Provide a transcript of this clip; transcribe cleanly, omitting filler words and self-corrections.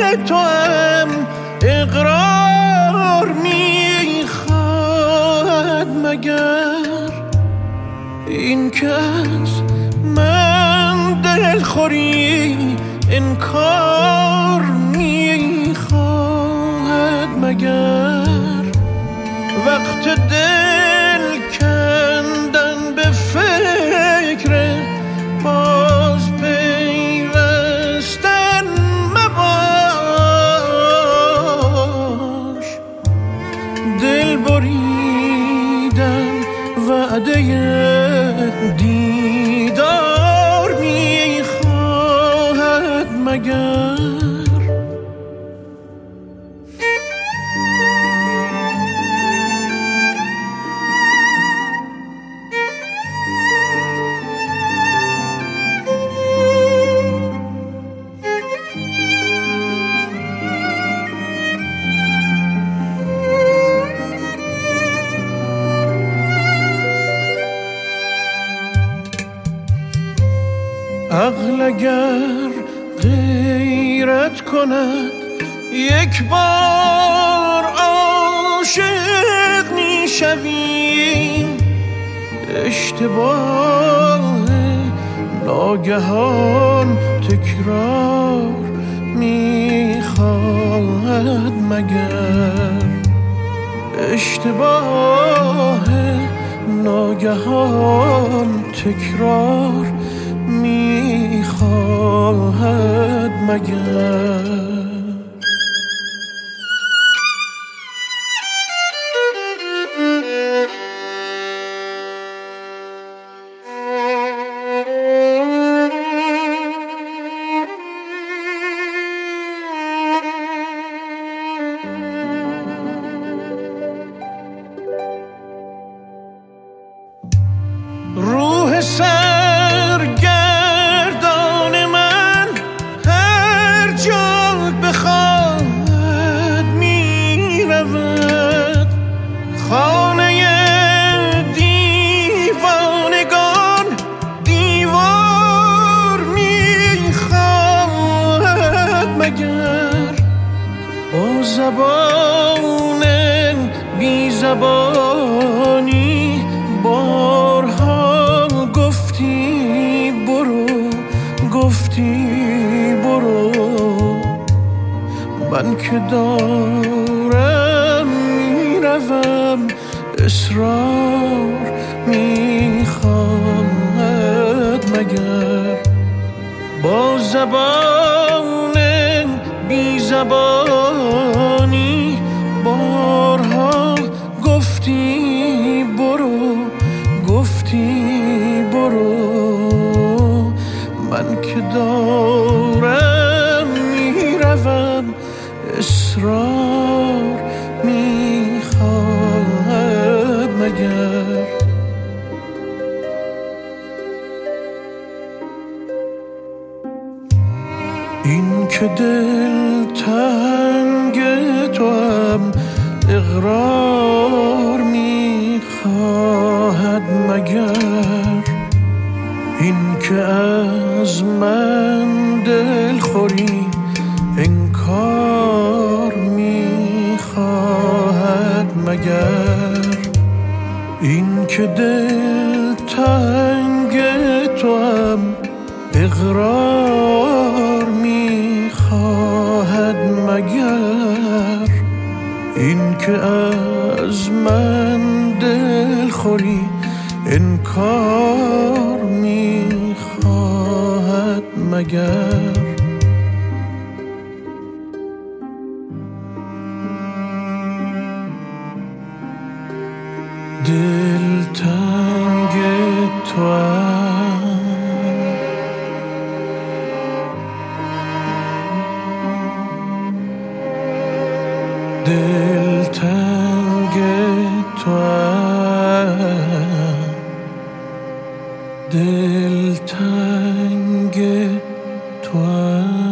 تو هم اقرار میخواد مگر این که از من دلخوری انکار میخواد مگر وقت دل کندن به فکر باز پیوستن مباش دل بریدن وعده دیدار میخواهد مگر عقل اگر غیرت کند یک بار عاشق میشویم اشتباه ناگهان تکرار میخواهد مگر اشتباه ناگهان تکرار میخواهد مگر روح سرگردان من هر جا بخواهد می رود خانه دیوانگان دیوار می خواهد مگر با زبان بی زبانی بارها گفتی برو من که دارم میروم اصرار میخواهد مگر با زبان بی زبانی بارها گفتی برو من که دارم میروم اصرار میخواهد مگر این که دل تنگ تو هم اقرار میخواهد مگر این که از من دلخوری انکار میخواهد مگر این که دل تنگ تو هم اقرار میخواهد مگر این که از من دلخوری انکار میخواهد مگر دل تنگ توام دل تنگ توام دل تنگ توام